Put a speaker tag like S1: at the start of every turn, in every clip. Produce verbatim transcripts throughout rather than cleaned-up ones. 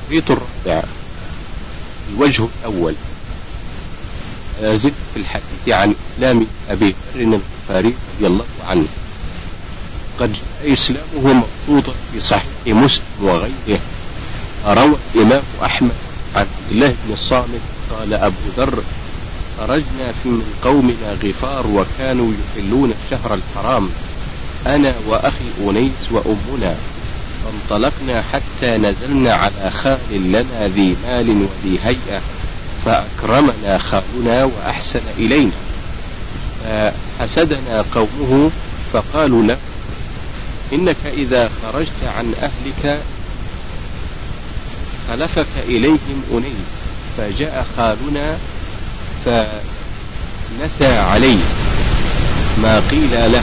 S1: الشريط الرابع. الوجه الأول. زدت في الحديث عن إسلام أبي ذر الغفاري رضي الله عنه. قد جاء إسلامه مبسوطا في صحيح مسلم وغيره. روى الإمام أحمد عن عبد الله بن الصامت قال أبو ذر: خرجنا في من قومنا غفار وكانوا يحلون الشهر الحرام، أنا وأخي أنيس وأمنا، فانطلقنا حتى نزلنا على خال لنا ذي مال وذي هيئة، فأكرمنا خالنا وأحسن إلينا، فحسدنا قومه فقالوا له: إنك إذا خرجت عن أهلك خلفك إليهم أنيس. فجاء خالنا فنثى عليه ما قيل له.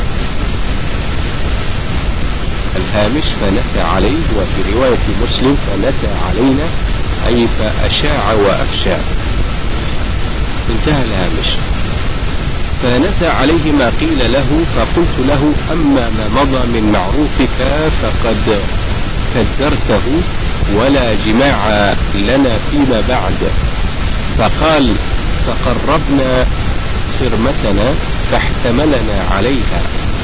S1: الهامش: فنثى عليه، وفي رواية مسلم فنثى علينا، أي فأشاع وأفشى. انتهى الهامش. فنثى عليه ما قيل له، فقلت له: أما ما مضى من معروفك فقد كدرته، ولا جماع لنا فيما بعد. فقال: فقربنا صرمتنا فاحتملنا عليها.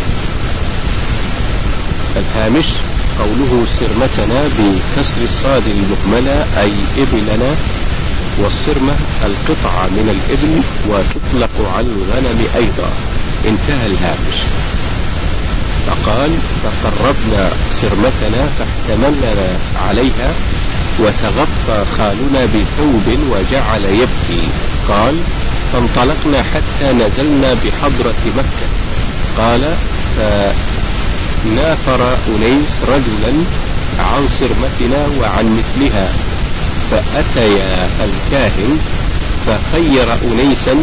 S1: الهامش: قوله صرمتنا بكسر الصاد المهملة أي إبلنا، والصرمة القطعة من الإبل وتطلق على الغنم أيضا. انتهى الهامش. فقال: فقربنا صرمتنا فاحتملنا عليها، وتغطى خالنا بثوب وجعل يبكي. قال: فانطلقنا حتى نزلنا بحضرة مكة. قال: فنافر أنيس رجلا عن صرمتنا وعن مثلها، فأتيا الكاهن فخير أنيسا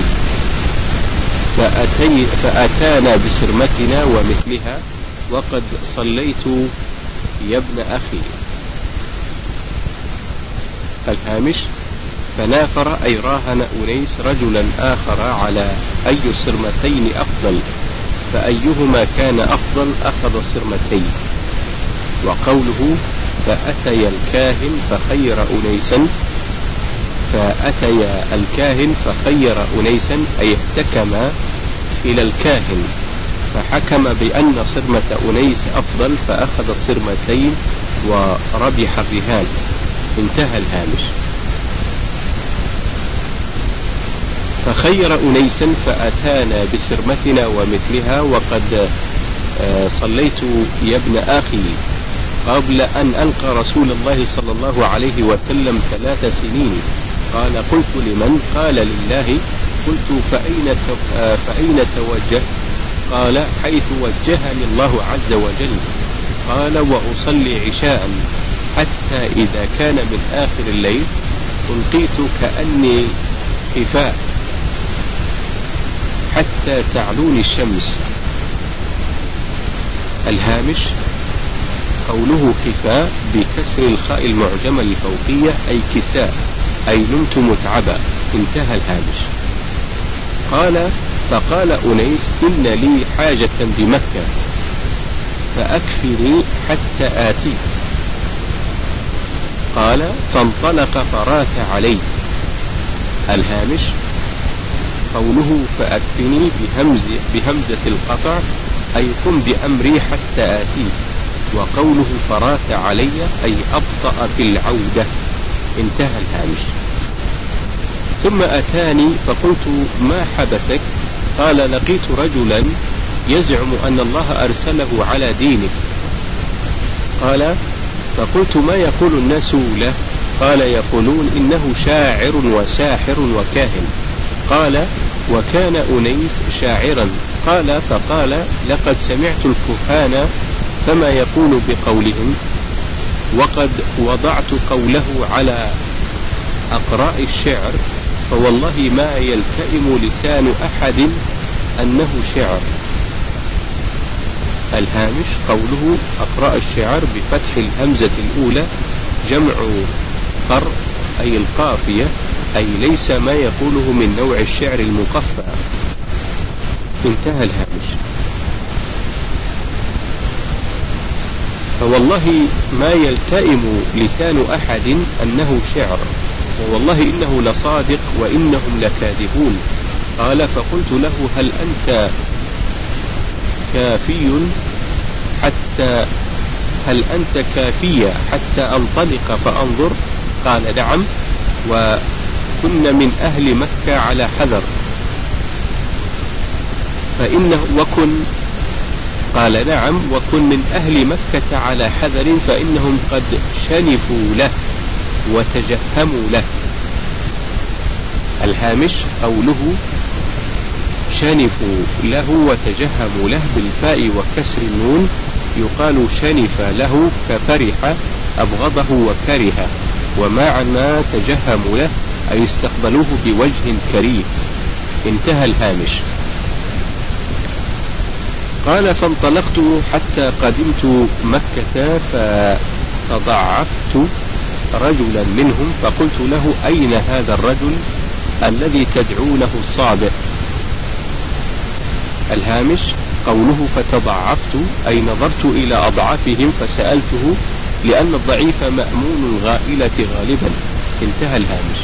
S1: فأتي فأتانا بصرمتنا ومثلها، وقد صليت يا ابن أخي. الهامش: فنافر أي راهن أنيس رجلا آخر على أي الصرمتين أفضل، فأيهما كان أفضل أخذ الصرمتين. وقوله فأتيا الكاهن فخير أنيسا، فأتيا الكاهن فخير أنيسا أي احتكما إلى الكاهن فحكم بأن صرمة أنيس أفضل، فأخذ الصرمتين وربح الرهان. انتهى الهامش. فخير أنيسا فأتانا بصرمتنا ومثلها، وقد صليت يا ابن أخي قبل أن ألقى رسول الله صلى الله عليه وسلم ثلاث سنين. قال: قلت لمن؟ قال: لله. قلت: فأين فأين توجه؟ قال: حيث وجهني الله عز وجل. قال: وأصلي عشاء حتى إذا كان من آخر الليل ألقيت كأني خفاء حتى تعلوني الشمس. الهامش: قوله خفاء بكسر الخاء المعجمة الفوقية أي كساء، أي نمت متعبا. انتهى الهامش. قال: فقال أنيس: إن لي حاجة بمكة فأكفني حتى آتيك. قال: فانطلق فراث عليه. الهامش: قوله فأكفني بهمز بهمزة القطع أي قم بأمري حتى آتيك. وقوله فراث علي أي أبطأ في العودة. انتهى الهامش. ثم أتاني فقلت: ما حبسك؟ قال: لقيت رجلا يزعم أن الله أرسله على دينك. قال: فقلت: ما يقول الناس له؟ قال: يقولون إنه شاعر وساحر وكاهن. قال: وكان أنيس شاعرا. قال: فقال: لقد سمعت الكهان فما يقول بقولهم، وقد وضعت قوله على أقراء الشعر، فوالله ما يلتئم لسان أحد أنه شعر. الهامش: قوله أقراء الشعر بفتح الهمزة الأولى جمع قر أي القافية، أي ليس ما يقوله من نوع الشعر المقفى. انتهى الهامش. فوالله ما يلتئم لسان أحد أنه شعر، ووالله إنه لصادق وإنهم لكاذبون. قال فقلت له هل أنت كافي حتى هل أنت كافية حتى أنطلق فأنظر؟ قال نعم، وكن من أهل مكة على حذر فإنه وكن قال نعم وكن من أهل مكة على حذر فإنهم قد شنفوا له وتجهموا له. الهامش قوله شنفوا له وتجهموا له بالفاء وكسر النون، يقال شنف له كفرح أبغضه وكره، ومعنى تجهموا له أي استقبلوه بوجه كريه. انتهى الهامش. قال فانطلقت حتى قدمت مكة فتضعفت رجلا منهم فقلت له أين هذا الرجل الذي تدعونه الصابع؟ الهامش قوله فتضعفت أي نظرت إلى أضعافهم فسألته، لأن الضعيف مأمون الغائلة غالبا. انتهى الهامش.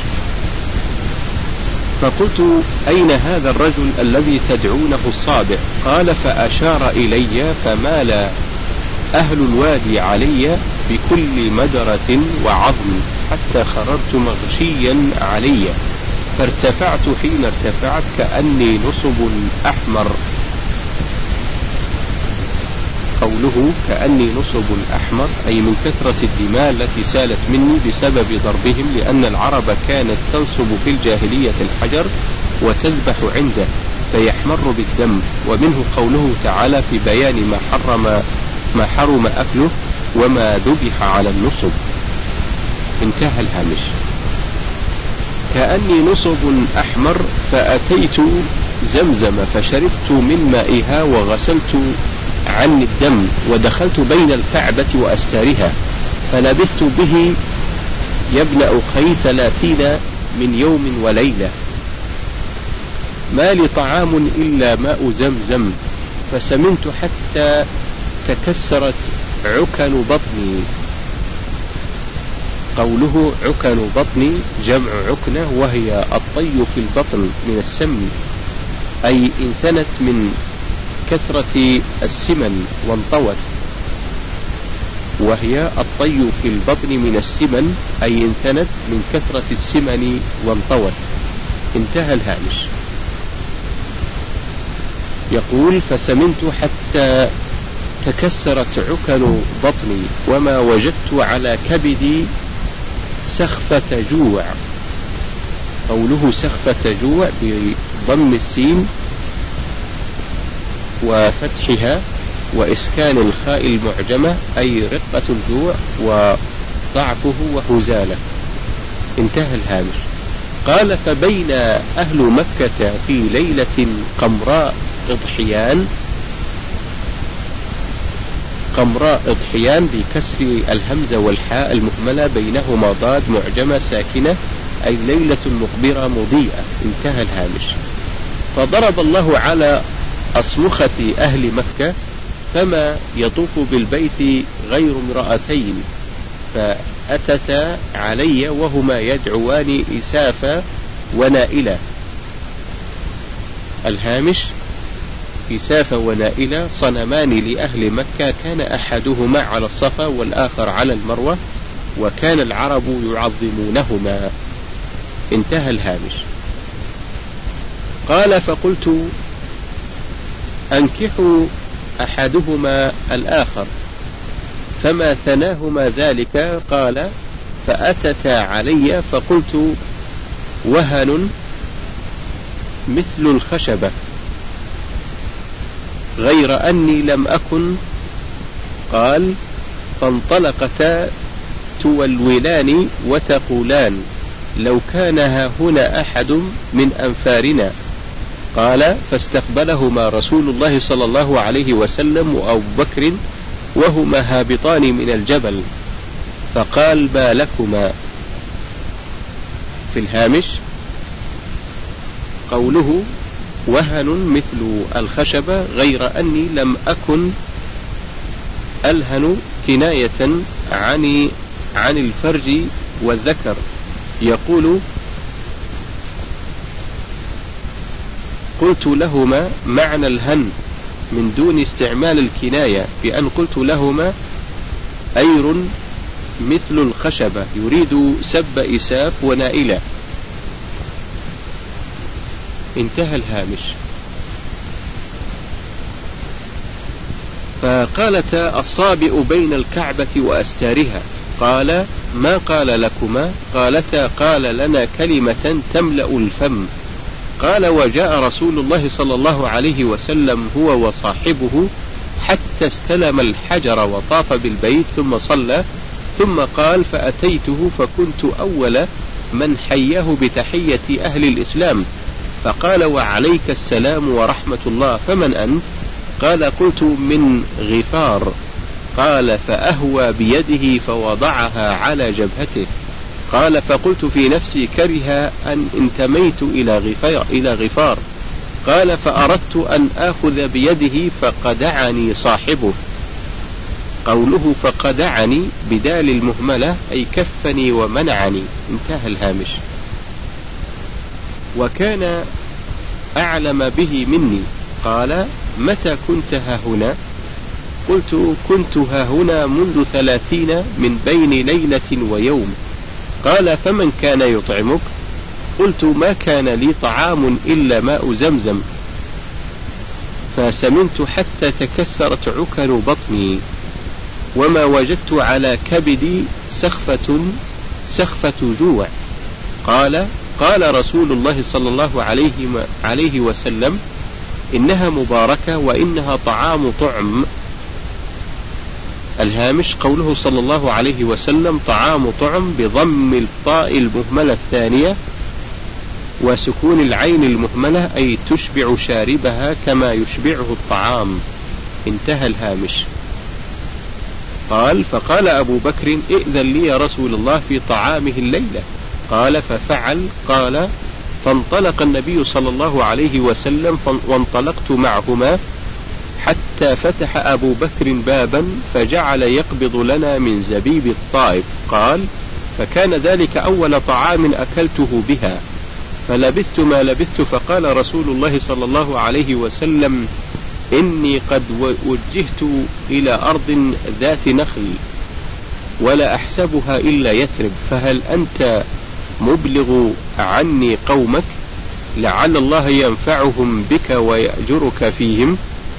S1: فقلت أين هذا الرجل الذي تدعونه الصابع؟ قال فأشار إلي فمال أهل الوادي علي بكل مدرة وعظم حتى خررت مغشيا علي، فارتفعت حين ارتفعت كأني نصب أحمر. قوله كأني نصب أحمر أي من كثرة الدماء التي سالت مني بسبب ضربهم، لأن العرب كانت تنصب في الجاهلية الحجر وتذبح عنده فيحمر بالدم. ومنه قوله تعالى في بيان ما حرم ما حرم أكله وما ذبح على النصب. انتهى الهامش. كأني نصب أحمر فأتيت زمزم فشربت من مائها وغسلت عني الدم ودخلت بين الكعبة وأستارها فلبثت به يا ابن أخي ثلاثين من يوم وليلة، ما لي طعام إلا ماء زمزم، فسمنت حتى تكسرت عكن بطني. قوله عكن بطني جمع عكنة وهي الطي في البطن من السمن، أي انثنت من كثرة السمن وانطوت، وهي الطي في البطن من السمن أي انثنت من كثرة السمن وانطوت. انتهى الهامش. يقول فسمنت حتى تكسرت عكن بطني وما وجدت على كبدي سخفة جوع. قوله سخفة جوع بضم السين وفتحها وإسكان الخاء المعجمة أي رقة الجوع وضعفه وهزاله. انتهى الهامش. قال فبين أهل مكة في ليلة قمراء اضحيان، قمراء اضحيان بكسر الهمزة والحاء المهملة بينهما ضاد معجمة ساكنة أي ليلة مقبرة مضيئة. انتهى الهامش. فضرب الله على أصمخة أهل مكة فما يطوف بالبيت غير امرأتين فأتتا علي وهما يدعوان إسافة ونائلة. الهامش إسافة ونائلة صنمان لأهل مكة كان أحدهما على الصفا والآخر على المروة، وكان العرب يعظمونهما. انتهى الهامش. قال فقلت أنكحوا أحدهما الآخر فما ثناهما ذلك؟ قال فأتتا علي فقلت وهن مثل الخشبة غير أني لم أكن. قال فانطلقتا تولولان وتقولان لو كان ها هنا أحد من أنفارنا. قال فاستقبلهما رسول الله صلى الله عليه وسلم وأبو بكر وهما هابطان من الجبل فقال ما لكما؟ في الهامش قوله وهن مثل الخشبة غير أني لم أكن ألهن كناية عن عن الفرج والذكر، يقول: قلت لهما معنى الهن من دون استعمال الكناية، بأن قلت لهما أير مثل الخشبة يريد سب إساف ونائلة. انتهى الهامش. فقالتا: الصابئ بين الكعبة وأستارها. قال: ما قال لكما؟ قالتا: قال لنا كلمة تملأ الفم. قال: وجاء رسول الله صلى الله عليه وسلم هو وصاحبه حتى استلم الحجر وطاف بالبيت ثم صلى، ثم قال: فأتيته فكنت أول من حياه بتحية أهل الإسلام، فقال: وعليك السلام ورحمة الله، فمن أنت؟ قال: قلت: من غفار. قال: فأهوى بيده فوضعها على جبهته. قال: فقلت في نفسي: كره أن انتميت إلى غفار, إلى غفار. قال: فأردت أن آخذ بيده فقدعني صاحبه. قوله فقدعني بدال المهملة أي كفني ومنعني. انتهى الهامش. وكان أعلم به مني. قال: متى كنت ها هنا؟ قلت: كنت ها هنا منذ ثلاثين من بين ليلة ويوم. قال: فمن كان يطعمك؟ قلت: ما كان لي طعام إلا ماء زمزم، فسمنت حتى تكسرت عكر بطني، وما وجدت على كبدي سخفة سخفة جوع. قال: قال رسول الله صلى الله عليه, عليه وسلم: إنها مباركة وإنها طعام طعم. الهامش. قوله صلى الله عليه وسلم طعام طعم بضم الطاء المهملة الثانية وسكون العين المهملة، أي تشبع شاربها كما يشبعه الطعام. انتهى الهامش. قال: فقال أبو بكر: ائذن لي يا رسول الله في طعامه الليلة. قال: ففعل. قال: فانطلق النبي صلى الله عليه وسلم وانطلقت معهما حتى فتح أبو بكر بابا فجعل يقبض لنا من زبيب الطائف. قال: فكان ذلك أول طعام أكلته بها، فلبثت ما لبثت، فقال رسول الله صلى الله عليه وسلم: إني قد وجهت إلى أرض ذات نخل ولا أحسبها إلا يثرب، فهل أنت مبلغ عني قومك؟ لعل الله ينفعهم بك ويأجرك فيهم.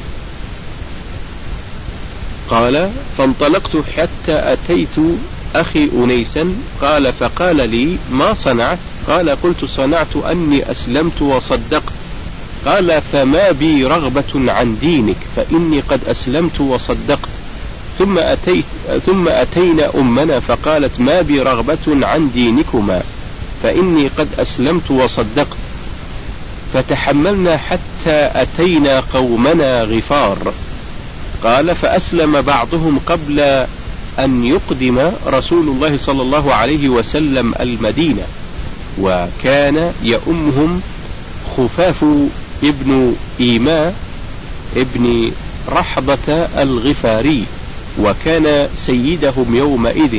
S1: قال: فانطلقت حتى أتيت أخي أنيسا. قال: فقال لي: ما صنعت؟ قال: قلت: صنعت أني أسلمت وصدقت. قال: فما بي رغبة عن دينك، فإني قد أسلمت وصدقت. ثم أتيت ثم أتينا أمنا فقالت: ما بي رغبة عن دينكما، فإني قد أسلمت وصدقت. فتحملنا حتى أتينا قومنا غفار. قال: فأسلم بعضهم قبل أن يقدم رسول الله صلى الله عليه وسلم المدينة، وكان يؤمهم خفاف ابن إيماء ابن رحضة الغفاري، وكان سيدهم يومئذ.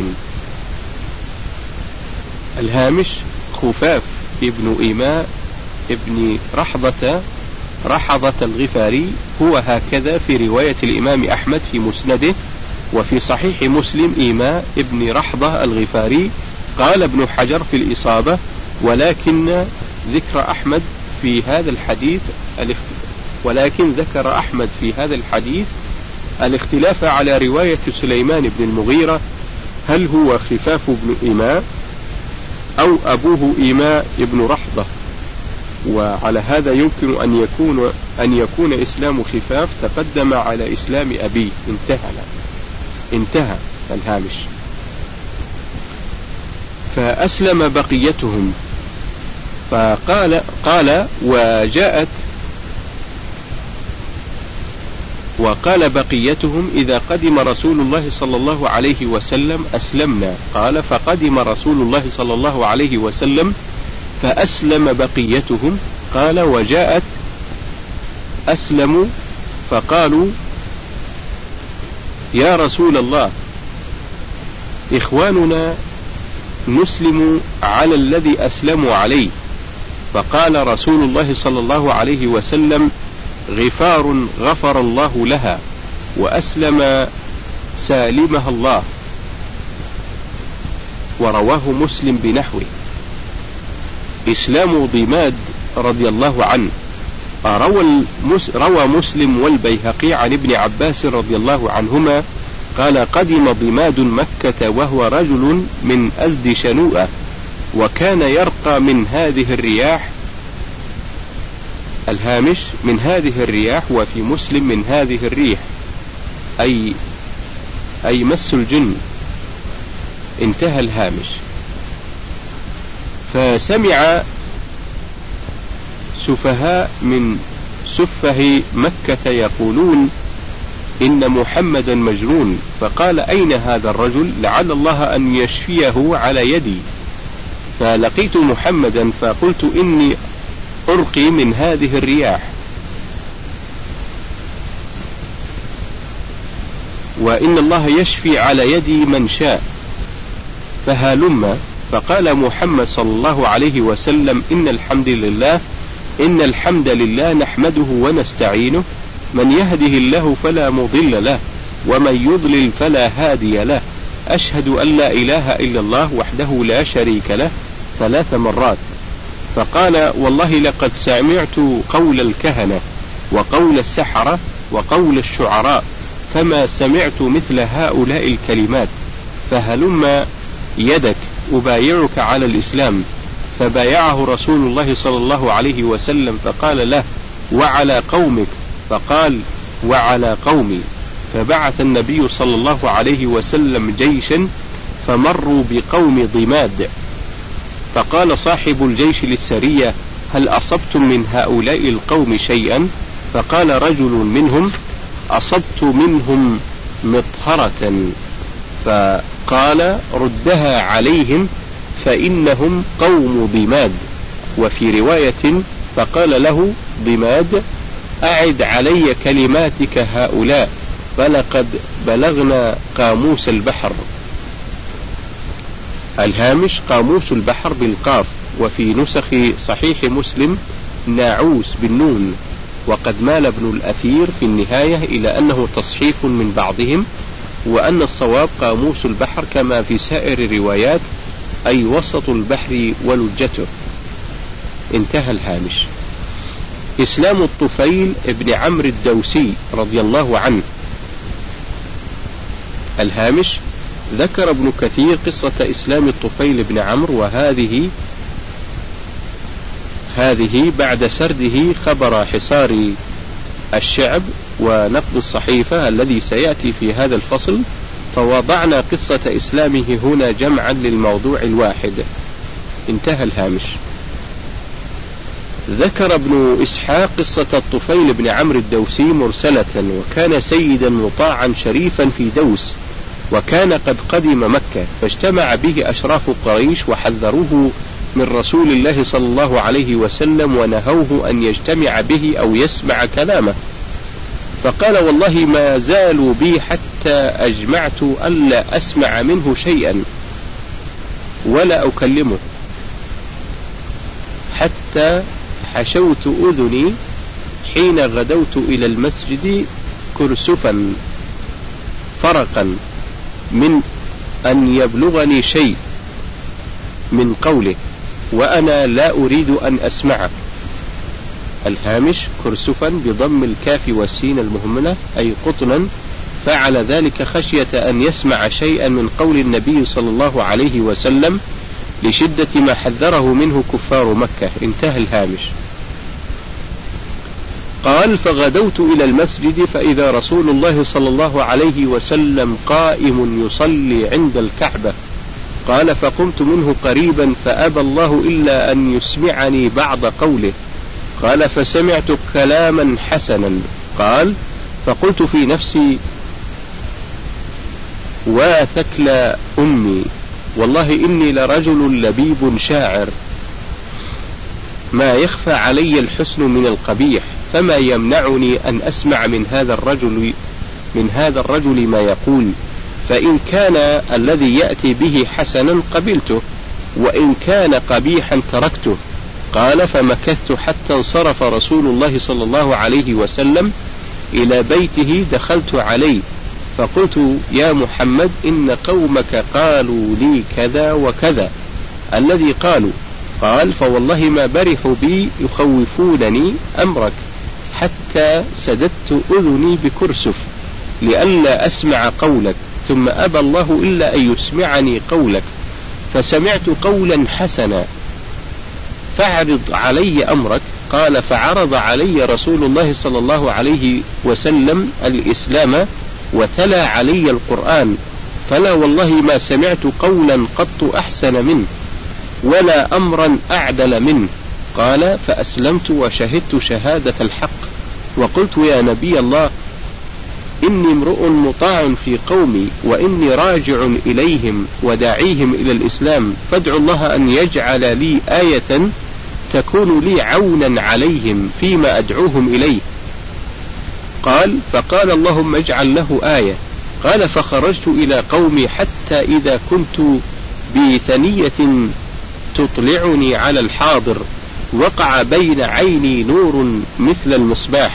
S1: الهامش. خفاف ابن إيماء ابن رحضة رحضة الغفاري هو هكذا في رواية الإمام أحمد في مسنده، وفي صحيح مسلم إيماء ابن رحضة الغفاري. قال ابن حجر في الإصابة: ولكن ذكر أحمد في هذا الحديث ولكن ذكر أحمد في هذا الحديث الاختلاف على رواية سليمان بن المغيرة، هل هو خفاف بن إيماء أو أبوه إيماء ابن رحضة، وعلى هذا يمكن أن يكون أن يكون إسلام خفاف تقدم على إسلام أبيه. انتهى انتهى الهامش. فأسلم بقيتهم. فقال قال وجاءت وقال بقيتهم: إذا قدم رسول الله صلى الله عليه وسلم أسلمنا. قال: فقدم رسول الله صلى الله عليه وسلم فأسلم بقيتهم. قال: وجاءت أسلموا فقالوا: يا رسول الله، إخواننا نسلم على الذي أسلموا عليه، فقال رسول الله صلى الله عليه وسلم: غفار غفر الله لها وأسلم سالمها الله، ورواه مسلم بنحوه. إسلام ضماد رضي الله عنه روى, المس روى مسلم والبيهقي عن ابن عباس رضي الله عنهما قال: قدم ضماد مكة وهو رجل من أزد شنوءة، وكان يرقى من هذه الرياح. الهامش: من هذه الرياح، وفي مسلم من هذه الريح، أي أي مس الجن. انتهى الهامش. فسمع سفهاء من سفه مكة يقولون: إن محمدا مجنون، فقال: أين هذا الرجل؟ لعل الله أن يشفيه على يدي. فلقيت محمدا فقلت: إني أرقي من هذه الرياح، وإن الله يشفي على يدي من شاء، فهلم. فقال محمد صلى الله عليه وسلم: إن الحمد لله إن الحمد لله نحمده ونستعينه، من يهده الله فلا مضل له، ومن يضلل فلا هادي له، أشهد أن لا إله إلا الله وحده لا شريك له، ثلاث مرات. فقال: والله لقد سمعت قول الكهنة وقول السحرة وقول الشعراء، فما سمعت مثل هؤلاء الكلمات، فهلم يدك أبايعك على الإسلام. فبايعه رسول الله صلى الله عليه وسلم، فقال له: وعلى قومك؟ فقال: وعلى قومي. فبعث النبي صلى الله عليه وسلم جيشا فمروا بقوم ضماد، فقال صاحب الجيش للسرية: هل أصبتم من هؤلاء القوم شيئا؟ فقال رجل منهم: أصبت منهم مطهرة. فقال: ردها عليهم فإنهم قوم ضماد. وفي رواية: فقال له ضماد: أعد علي كلماتك هؤلاء، فلقد بلغنا قاموس البحر. الهامش: قاموس البحر بالقاف، وفي نسخ صحيح مسلم ناعوس بالنون، وقد مال ابن الأثير في النهاية إلى أنه تصحيف من بعضهم، وأن الصواب قاموس البحر كما في سائر الروايات، أي وسط البحر ولجته. انتهى الهامش. إسلام الطفيل ابن عمرو الدوسي رضي الله عنه. الهامش: ذكر ابن كثير قصة إسلام الطفيل بن عمرو، وهذه هذه بعد سرده خبر حصار الشعب ونقد الصحيفة الذي سيأتي في هذا الفصل، فوضعنا قصة إسلامه هنا جمعا للموضوع الواحد. انتهى الهامش. ذكر ابن إسحاق قصة الطفيل بن عمرو الدوسي مرسلة، وكان سيدا مطاعا شريفا في دوس، وكان قد قدم مكة، فاجتمع به أشراف قريش وحذروه من رسول الله صلى الله عليه وسلم، ونهوه أن يجتمع به أو يسمع كلامه، فقال: والله ما زالوا بي حتى أجمعت ألا أسمع منه شيئا ولا أكلمه، حتى حشوت أذني حين غدوت إلى المسجد كرسفا فرقا من أن يبلغني شيء من قوله، وأنا لا أريد أن أسمعه. الهامش: كرسفا بضم الكاف والسين المهملة، أي قطنا، فعل ذلك خشية أن يسمع شيئا من قول النبي صلى الله عليه وسلم لشدة ما حذره منه كفار مكة. انتهى الهامش. قال: فغدوت إلى المسجد فإذا رسول الله صلى الله عليه وسلم قائم يصلي عند الكعبة. قال: فقمت منه قريبا فأبى الله إلا أن يسمعني بعض قوله. قال: فسمعت كلاما حسنا. قال: فقلت في نفسي: واثكل أمي، والله إني لرجل لبيب شاعر، ما يخفى علي الحسن من القبيح، فما يمنعني أن أسمع من هذا الرجل من هذا الرجل ما يقول. فإن كان الذي يأتي به حسنا قبلته، وإن كان قبيحا تركته. قال: فمكثت حتى انصرف رسول الله صلى الله عليه وسلم إلى بيته، دخلت عليه فقلت: يا محمد، إن قومك قالوا لي كذا وكذا الذي قالوا. قال: فوالله ما برحوا بي يخوفونني أمرك حتى سددت أذني بكرسف لئلا أسمع قولك، ثم أبى الله إلا أن يسمعني قولك، فسمعت قولا حسنا فاعرض علي أمرك. قال: فعرض علي رسول الله صلى الله عليه وسلم الإسلام وتلا علي القرآن، فلا والله ما سمعت قولا قط أحسن منه ولا أمرا أعدل منه. قال: فأسلمت وشهدت شهادة الحق، وقلت: يا نبي الله، إني امرؤ مطاع في قومي، وإني راجع إليهم وداعيهم إلى الإسلام، فادعوا الله أن يجعل لي آية تكون لي عونا عليهم فيما أدعوهم إليه. قال: فقال: اللهم اجعل له آية. قال: فخرجت إلى قومي حتى إذا كنت بثنية تطلعني على الحاضر وقع بين عيني نور مثل المصباح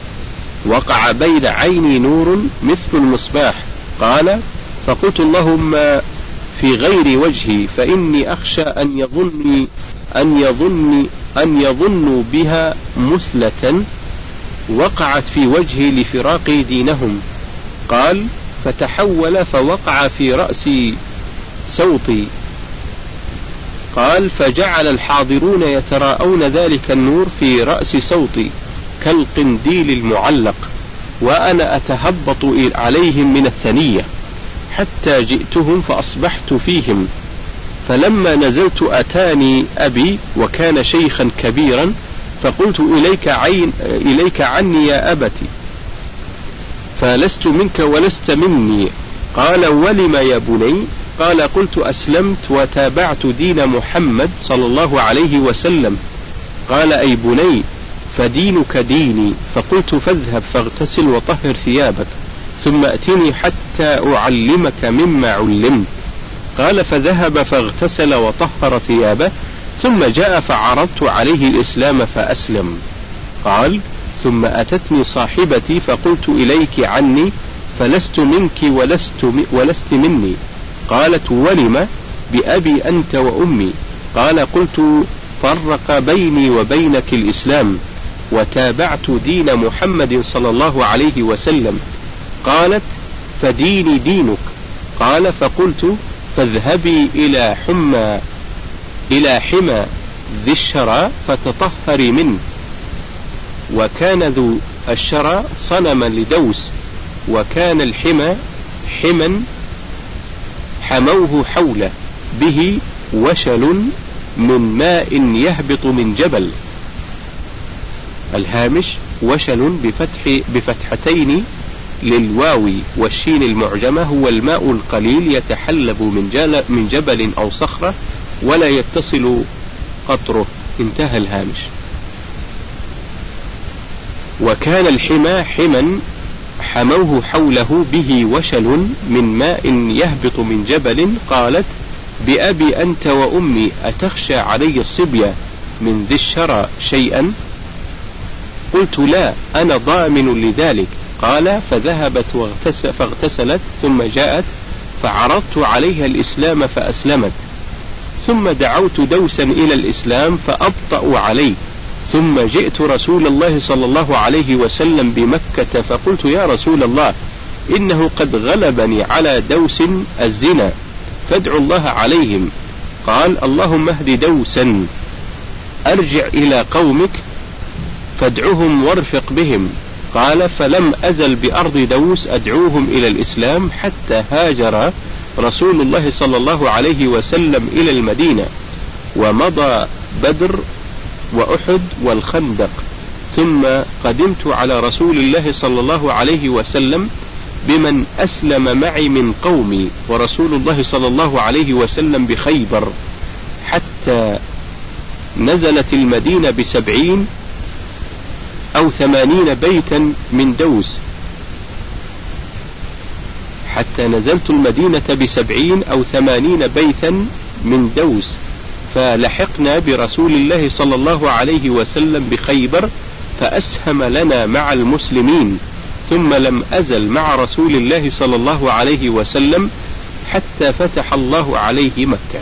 S1: وقع بين عيني نور مثل المصباح. قال: فقلت: اللهم في غير وجهي، فإني أخشى أن يظني أن يظني أن يظنوا بها مثلة وقعت في وجهي لفراق دينهم. قال: فتحول فوقع في رأسي صوتي. قال: فجعل الحاضرون يتراءون ذلك النور في رأس صوتي كالقنديل المعلق، وأنا أتهبط عليهم من الثنية حتى جئتهم فأصبحت فيهم. فلما نزلت أتاني أبي وكان شيخا كبيرا، فقلت: إليك, عين إليك عني يا أبتي، فلست منك ولست مني. قال: ولم يا بني؟ قال: قلت: أسلمت وتابعت دين محمد صلى الله عليه وسلم. قال: أي بني، فدينك ديني. فقلت: فاذهب فاغتسل وطهر ثيابك ثم أتني حتى أعلمك مما علمت. قال: فذهب فاغتسل وطهر ثيابه ثم جاء فعرضت عليه الإسلام فأسلم. قال: ثم أتتني صاحبتي فقلت: إليك عني، فلست منك ولست, ولست مني. قالت: ولم؟ بأبي أنت وأمي. قال: قلت: فرق بيني وبينك الإسلام وتابعت دين محمد صلى الله عليه وسلم. قالت: فديني دينك. قال: فقلت: فاذهبي إلى حمى إلى حمى ذي الشرى فتطهري منه. وكان ذو الشرى صنما لدوس، وكان الحمى حما حموه حوله به وشل من ماء يهبط من جبل. الهامش: وشل بفتح بفتحتين للواو والشين المعجمة هو الماء القليل يتحلب من, من جبل أو صخرة ولا يتصل قطره. انتهى الهامش. وكان الحمى حما حموه حوله به وشل من ماء يهبط من جبل. قالت: بأبي أنت وأمي، أتخشى علي الصبية من ذي الشرى شيئا؟ قلت: لا، أنا ضامن لذلك. قال: فذهبت فاغتسلت ثم جاءت فعرضت عليها الإسلام فأسلمت، ثم دعوت دوسا إلى الإسلام فأبطأوا عليه، ثم جئت رسول الله صلى الله عليه وسلم بمكة فقلت: يا رسول الله، إنه قد غلبني على دوس الزنا، فادعوا الله عليهم. قال: اللهم اهد دوسا، أرجع إلى قومك فادعهم وارفق بهم. قال: فلم أزل بأرض دوس أدعوهم إلى الإسلام حتى هاجر رسول الله صلى الله عليه وسلم إلى المدينة، ومضى بدر وأحد والخندق، ثم قدمت على رسول الله صلى الله عليه وسلم بمن أسلم معي من قومي، ورسول الله صلى الله عليه وسلم بخيبر، حتى نزلت المدينة بسبعين أو ثمانين بيتا من دوس، حتى نزلت المدينة بسبعين أو ثمانين بيتا من دوس، فلحقنا برسول الله صلى الله عليه وسلم بخيبر فأسهم لنا مع المسلمين، ثم لم أزل مع رسول الله صلى الله عليه وسلم حتى فتح الله عليه مكة.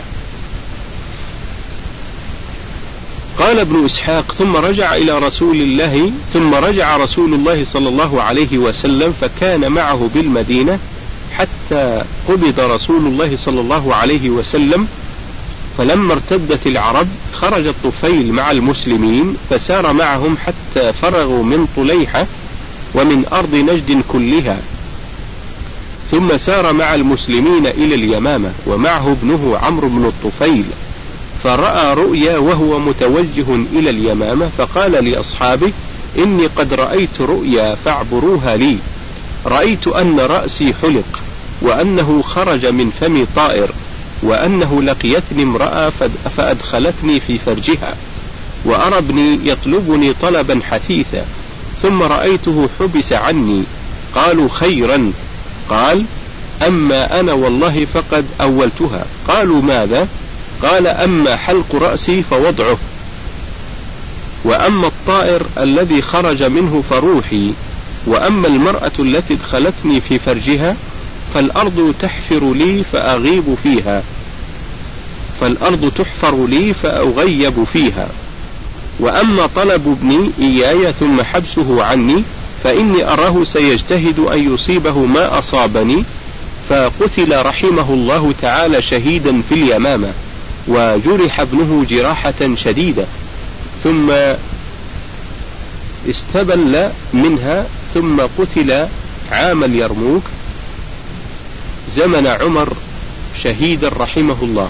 S1: قال ابن إسحاق: ثم رجع إلى رسول الله ثم رجع رسول الله صلى الله عليه وسلم فكان معه بالمدينة حتى قبض رسول الله صلى الله عليه وسلم، فلما ارتدت العرب خرج الطفيل مع المسلمين فسار معهم حتى فرغوا من طليحة ومن أرض نجد كلها، ثم سار مع المسلمين إلى اليمامة ومعه ابنه عمرو بن الطفيل، فرأى رؤيا وهو متوجه إلى اليمامة، فقال لأصحابه: إني قد رأيت رؤيا فاعبروها لي. رأيت أن رأسي حلق، وأنه خرج من فمي طائر، وأنه لقيتني امرأة فأدخلتني في فرجها، وأرى ابني يطلبني طلبا حثيثا، ثم رأيته حبس عني. قالوا: خيرا. قال: أما أنا والله فقد أولتها. قالوا: ماذا؟ قال: أما حلق رأسي فوضعه، وأما الطائر الذي خرج منه فروحي، وأما المرأة التي ادخلتني في فرجها فالأرض تحفر لي فأغيب فيها فالأرض تحفر لي فأغيب فيها، وأما طلب ابني إياي ثم حبسه عني فإني أراه سيجتهد أن يصيبه ما أصابني، فقتل رحمه الله تعالى شهيدا في اليمامة، وجرح ابنه جراحة شديدة، ثم استبل منها، ثم قتل عام اليرموك زمن عمر شهيدا رحمه الله.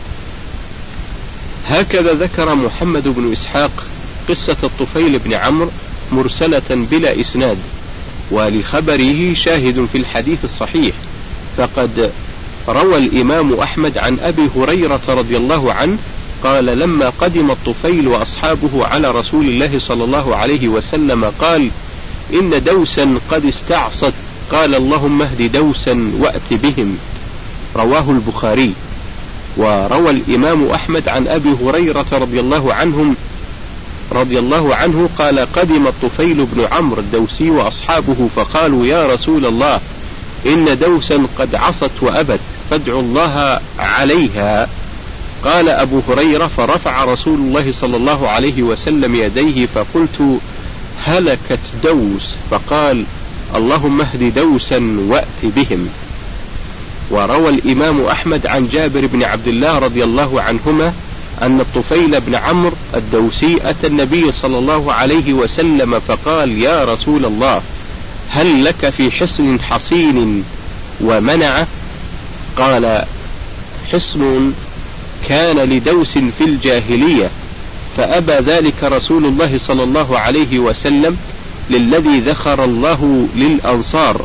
S1: هكذا ذكر محمد بن إسحاق قصة الطفيل بن عمرو مرسلة بلا إسناد، ولخبره شاهد في الحديث الصحيح، فقد روى الإمام أحمد عن أبي هريرة رضي الله عنه قال: لما قدم الطفيل وأصحابه على رسول الله صلى الله عليه وسلم قال: إن دوسا قد استعصت، قال: اللهم اهد دوسا وأت بهم. رواه البخاري. وروى الإمام أحمد عن أبي هريرة رضي الله عنهم رضي الله عنه قال: قدم الطفيل بن عمرو الدوسي وأصحابه فقالوا: يا رسول الله، إن دوسا قد عصت وأبت، فادعوا الله عليها. قال أبو هريرة: فرفع رسول الله صلى الله عليه وسلم يديه فقلت: هلكت دوس، فقال: اللهم اهد دوسا وأت بهم. وروى الإمام أحمد عن جابر بن عبد الله رضي الله عنهما أن الطفيل بن عمرو الدوسي أتى النبي صلى الله عليه وسلم فقال: يا رسول الله، هل لك في حصن حصين ومنعه؟ قال: حصن كان لدوس في الجاهلية، فأبى ذلك رسول الله صلى الله عليه وسلم، للذي ذخر الله للأنصار.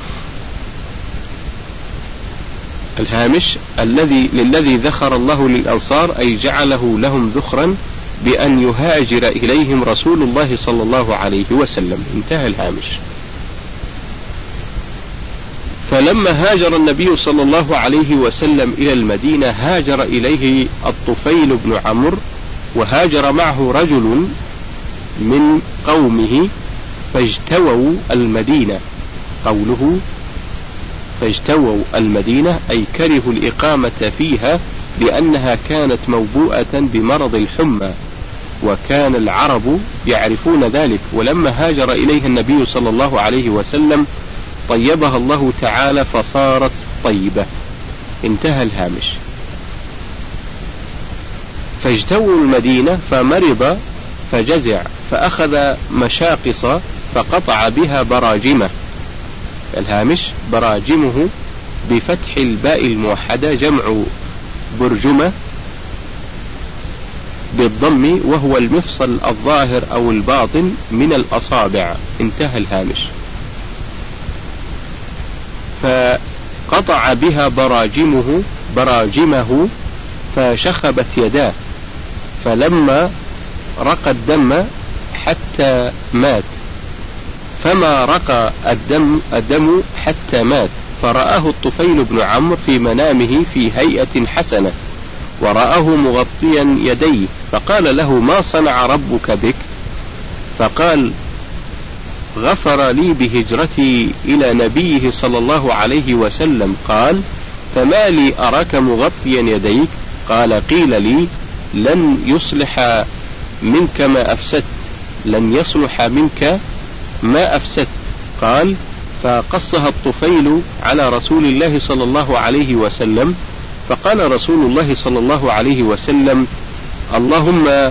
S1: الهامش: الذي للذي ذخر الله للأنصار، أي جعله لهم ذخرا بأن يهاجر إليهم رسول الله صلى الله عليه وسلم. انتهى الهامش. فلما هاجر النبي صلى الله عليه وسلم إلى المدينة هاجر إليه الطفيل بن عمرو، وهاجر معه رجل من قومه فاجتووا المدينة. قوله فاجتووا المدينة أي كرهوا الإقامة فيها لأنها كانت موبوءة بمرض الحمى، وكان العرب يعرفون ذلك، ولما هاجر إليها النبي صلى الله عليه وسلم طيبها الله تعالى فصارت طيبة. انتهى الهامش. فاجتووا المدينة فمرض فجزع فأخذ مشاقص فقطع بها براجمه. الهامش: براجمه بفتح الباء الموحدة جمع برجمة بالضم، وهو المفصل الظاهر أو الباطن من الأصابع. انتهى الهامش. فقطع بها براجمه براجمه فشخبت يداه، فلما رقى الدم حتى مات، فما رقى الدم الدم حتى مات، فرآه الطفيل بن عمرو في منامه في هيئة حسنة، ورآه مغطيا يديه، فقال له: ما صنع ربك بك؟ فقال: غفر لي بهجرتي إلى نبيه صلى الله عليه وسلم. قال: فما لي أراك مغطيا يديك؟ قال: قيل لي: لن يصلح منك ما أفسدت، لن يصلح منك ما أفسدت. قال: فقصها الطفيل على رسول الله صلى الله عليه وسلم، فقال رسول الله صلى الله عليه وسلم: اللهم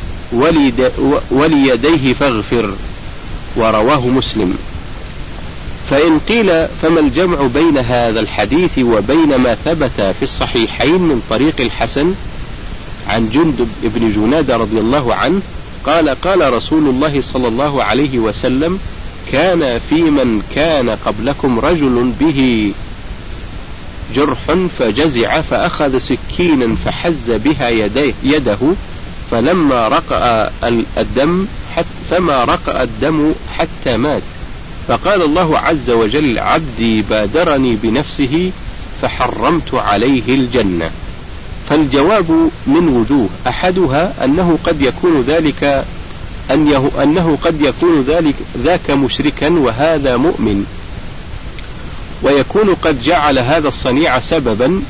S1: وليديه فاغفر. ورواه مسلم. فإن قيل فما الجمع بين هذا الحديث وبين ما ثبت في الصحيحين من طريق الحسن عن جندب بن جنادة رضي الله عنه قال: قال رسول الله صلى الله عليه وسلم: كان في من كان قبلكم رجل به جرح فجزع فأخذ سكينا فحز بها يديه يده فلما رقأ الدم حتى فما رقأ الدم حتى مات، فقال الله عز وجل: عبدي بادرني بنفسه فحرمت عليه الجنة. فالجواب من وجوه، أحدها أنه قد يكون ذلك أنه, أنه قد يكون ذلك ذاك مشركا وهذا مؤمن، ويكون قد جعل هذا الصنيع سببا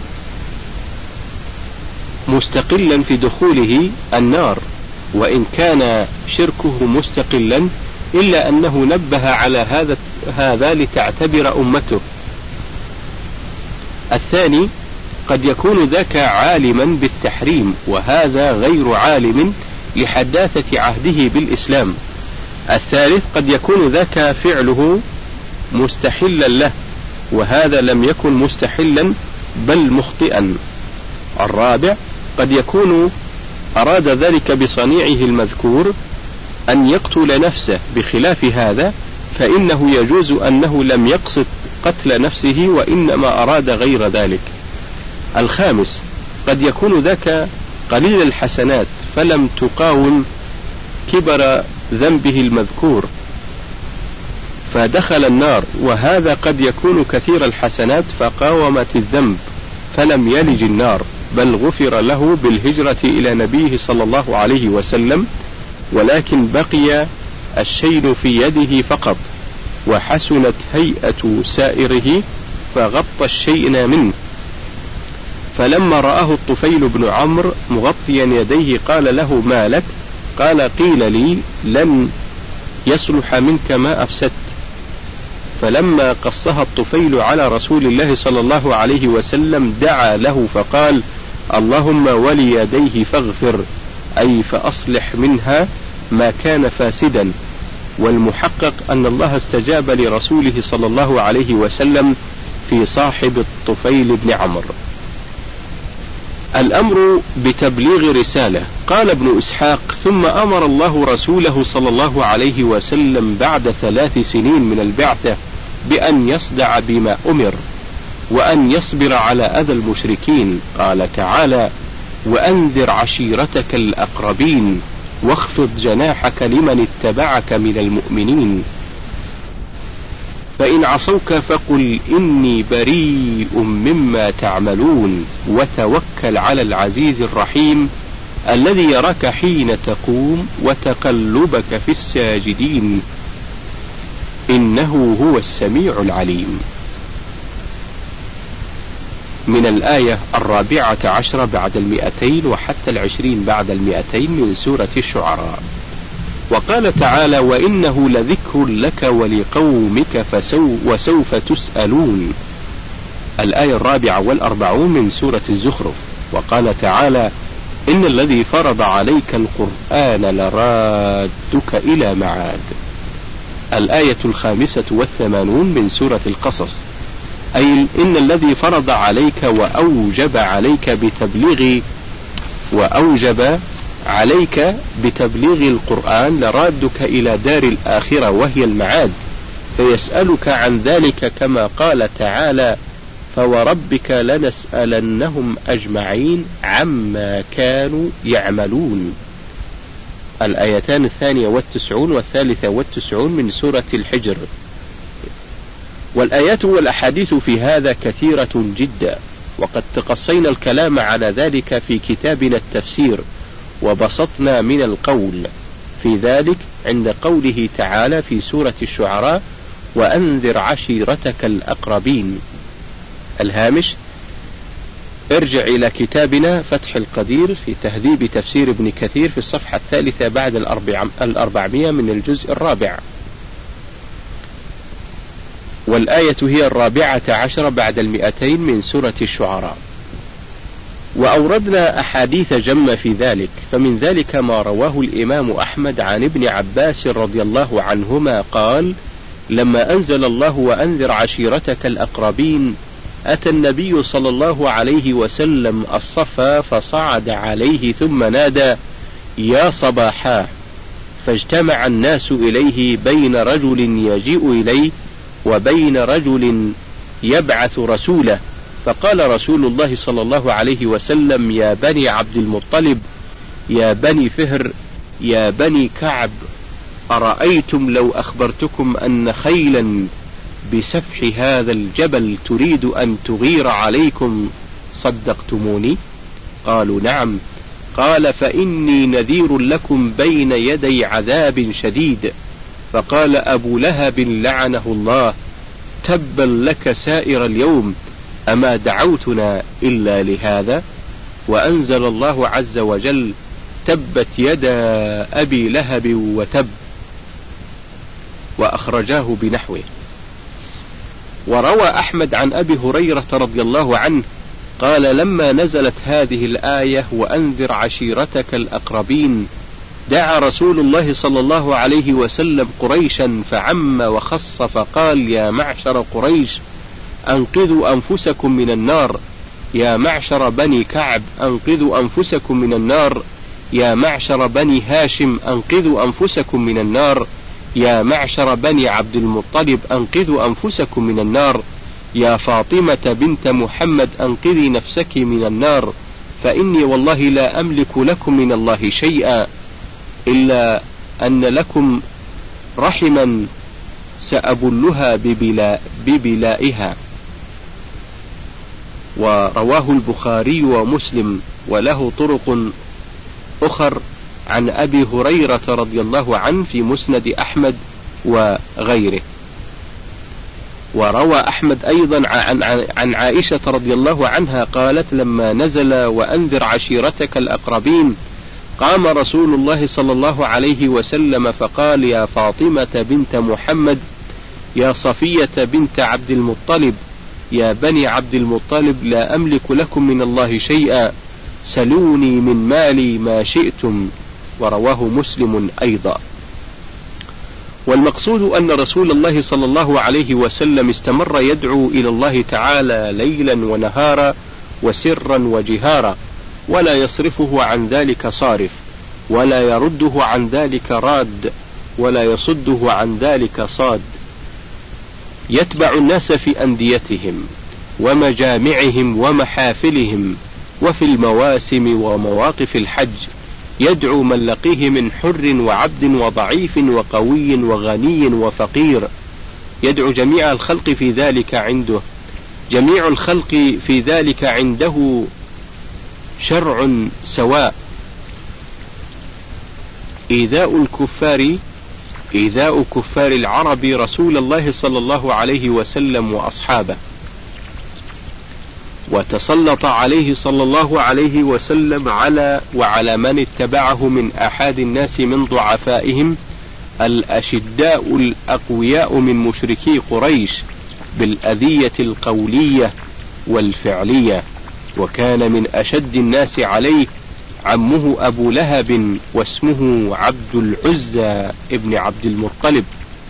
S1: مستقلا في دخوله النار، وإن كان شركه مستقلا إلا أنه نبه على هذا هذا لتعتبر أمته. الثاني قد يكون ذاك عالما بالتحريم وهذا غير عالم لحداثة عهده بالإسلام. الثالث قد يكون ذاك فعله مستحلا له وهذا لم يكن مستحلا بل مخطئا. الرابع قد يكون أراد ذلك بصنيعه المذكور أن يقتل نفسه، بخلاف هذا فإنه يجوز أنه لم يقصد قتل نفسه وإنما أراد غير ذلك. الخامس قد يكون ذاك قليل الحسنات فلم تقاوم كبر ذنبه المذكور فدخل النار، وهذا قد يكون كثير الحسنات فقاومت الذنب فلم يلج النار بل غفر له بالهجرة إلى نبيه صلى الله عليه وسلم، ولكن بقي الشين في يده فقط وحسنت هيئة سائره فغطى الشيء منه. فلما رآه الطفيل بن عمرو مغطيا يديه قال له: ما لك؟ قال: قيل لي: لن يصلح منك ما أفسدت. فلما قصها الطفيل على رسول الله صلى الله عليه وسلم دعا له فقال: اللهم وليديه فاغفر، أي فأصلح منها ما كان فاسدا. والمحقق أن الله استجاب لرسوله صلى الله عليه وسلم في صاحب الطفيل بن عمرو. الأمر بتبليغ رسالة. قال ابن إسحاق: ثم أمر الله رسوله صلى الله عليه وسلم بعد ثلاث سنين من البعثة بأن يصدع بما أمر وأن يصبر على أذى المشركين. قال تعالى: وأنذر عشيرتك الأقربين واخفض جناحك لمن اتبعك من المؤمنين، فإن عصوك فقل إني بريء مما تعملون وتوكل على العزيز الرحيم الذي يراك حين تقوم وتقلبك في الساجدين إنه هو السميع العليم. من الآية الرابعة عشرة بعد المئتين وحتى العشرين بعد المئتين من سورة الشعراء. وقال تعالى: وإنه لذكر لك ولقومك فسو وسوف تسألون. الآية الرابعة والأربعون من سورة الزخرف. وقال تعالى: إن الذي فرض عليك القرآن لرادك إلى معاد. الآية الخامسة والثمانون من سورة القصص، أي إن الذي فرض عليك وأوجب عليك بتبليغ وأوجب عليك بتبليغ القرآن لرادك إلى دار الآخرة وهي المعاد، فيسألك عن ذلك كما قال تعالى: فوربك لنسألنهم أجمعين عما كانوا يعملون. الآيتان الثانية والتسعون والثالثة والتسعون من سورة الحجر. والآيات والأحاديث في هذا كثيرة جدا، وقد تقصينا الكلام على ذلك في كتابنا التفسير، وبسطنا من القول في ذلك عند قوله تعالى في سورة الشعراء: وأنذر عشيرتك الأقربين. الهامش: ارجع إلى كتابنا فتح القدير في تهذيب تفسير ابن كثير في الصفحة الثالثة بعد الأربعمائة من الجزء الرابع. والآية هي الرابعة عشر بعد المئتين من سورة الشعراء. وأوردنا أحاديث جمة في ذلك، فمن ذلك ما رواه الإمام أحمد عن ابن عباس رضي الله عنهما قال: لما أنزل الله وأنذر عشيرتك الأقربين أتى النبي صلى الله عليه وسلم الصفا فصعد عليه ثم نادى: يا صباحا، فاجتمع الناس إليه بين رجل يجيء إليه وبين رجل يبعث رسوله، فقال رسول الله صلى الله عليه وسلم: يا بني عبد المطلب، يا بني فهر، يا بني كعب، أرأيتم لو أخبرتكم أن خيلا بسفح هذا الجبل تريد أن تغير عليكم صدقتموني؟ قالوا: نعم. قال: فإني نذير لكم بين يدي عذاب شديد. فقال أبو لهب لعنه الله: تبا لك سائر اليوم، أما دعوتنا إلا لهذا؟ وأنزل الله عز وجل: تبت يدا أبي لهب وتب، وأخرجاه بنحوه. وروى أحمد عن أبي هريرة رضي الله عنه قال: لما نزلت هذه الآية وأنذر عشيرتك الأقربين دعا رسول الله صلى الله عليه وسلم قريشا فعم وخص فقال: يا معشر قريش أنقذوا أنفسكم من النار، يا معشر بني كعب أنقذوا أنفسكم من النار، يا معشر بني هاشم أنقذوا أنفسكم من النار، يا معشر بني عبد المطلب أنقذوا أنفسكم من النار، يا فاطمة بنت محمد أنقذي نفسك من النار، فإني والله لا أملك لكم من الله شيئا إلا أن لكم رحما سأبلها ببلاء ببلائها. ورواه البخاري ومسلم وله طرق أخر عن أبي هريرة رضي الله عنه في مسند أحمد وغيره. وروى أحمد أيضا عن, عن عائشة رضي الله عنها قالت: لما نزل وأنذر عشيرتك الأقربين قام رسول الله صلى الله عليه وسلم فقال: يا فاطمة بنت محمد، يا صفية بنت عبد المطلب، يا بني عبد المطلب، لا أملك لكم من الله شيئا، سلوني من مالي ما شئتم. ورواه مسلم أيضا. والمقصود أن رسول الله صلى الله عليه وسلم استمر يدعو إلى الله تعالى ليلا ونهارا وسرا وجهارا، ولا يصرفه عن ذلك صارف، ولا يرده عن ذلك راد، ولا يصده عن ذلك صاد. يتبع الناس في أنديتهم ومجامعهم ومحافلهم وفي المواسم ومواقف الحج، يدعو من لقيه من حر وعبد وضعيف وقوي وغني وفقير، يدعو جميع الخلق في ذلك عنده، جميع الخلق في ذلك عنده شرع سواء. إيذاء الكفار إيذاء كفار العرب رسول الله صلى الله عليه وسلم وأصحابه، وتسلط عليه صلى الله عليه وسلم على وعلى من اتبعه من أحد الناس من ضعفائهم الأشداء الأقوياء من مشركي قريش بالأذية القولية والفعلية. وكان من أشد الناس عليه عمه أبو لهب واسمه عبد العزى ابن عبد المطلب،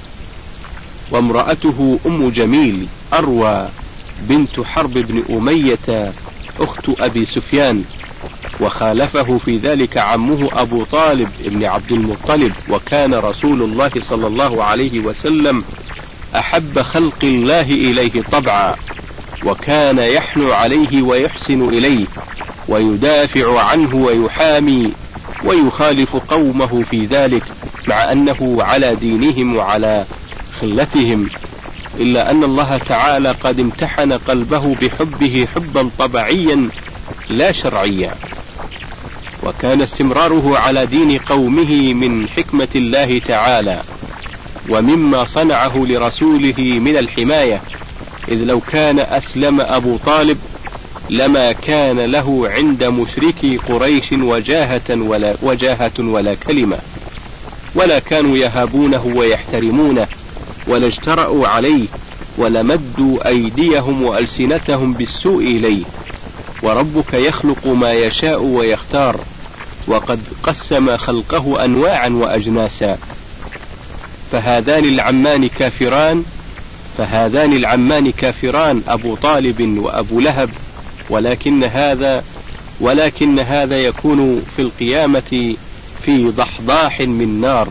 S1: وامرأته أم جميل أروى بنت حرب بن أمية أخت أبي سفيان، وخالفه في ذلك عمه أبو طالب ابن عبد المطلب. وكان رسول الله صلى الله عليه وسلم أحب خلق الله إليه طبعا، وكان يحنو عليه ويحسن إليه ويدافع عنه ويحامي ويخالف قومه في ذلك، مع أنه على دينهم وعلى خلتهم. إلا أن الله تعالى قد امتحن قلبه بحبه حبا طبيعيا لا شرعيا، وكان استمراره على دين قومه من حكمة الله تعالى ومما صنعه لرسوله من الحماية، إذ لو كان أسلم أبو طالب لما كان له عند مشركي قريش وجاهة ولا, وجاهة ولا كلمة، ولا كانوا يهابونه ويحترمونه، ولا اجترأوا عليه، ولمدوا أيديهم وألسنتهم بالسوء إليه. وربك يخلق ما يشاء ويختار، وقد قسم خلقه أنواعا وأجناسا، فهذان العمان كافران فهذان العمان كافران أبو طالب وأبو لهب، ولكن هذا ولكن هذا يكون في القيامة في ضحضاح من نار،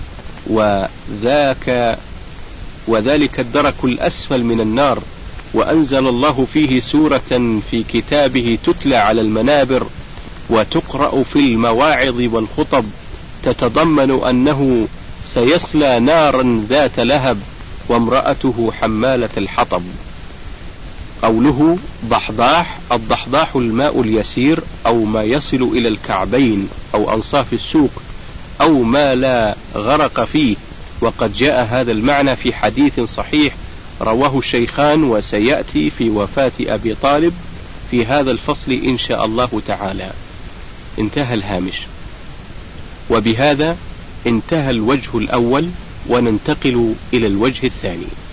S1: وذاك وذلك الدرك الأسفل من النار. وأنزل الله فيه سورة في كتابه تتلى على المنابر وتقرأ في المواعظ والخطب، تتضمن أنه سيصلى نارا ذات لهب وامرأته حمالة الحطب. قوله ضحضاح، الضحضاح الماء اليسير أو ما يصل إلى الكعبين أو أنصاف السوق أو ما لا غرق فيه، وقد جاء هذا المعنى في حديث صحيح رواه الشيخان، وسيأتي في وفاة أبي طالب في هذا الفصل إن شاء الله تعالى. انتهى الهامش. وبهذا انتهى الوجه الأول، وننتقل إلى الوجه الثاني.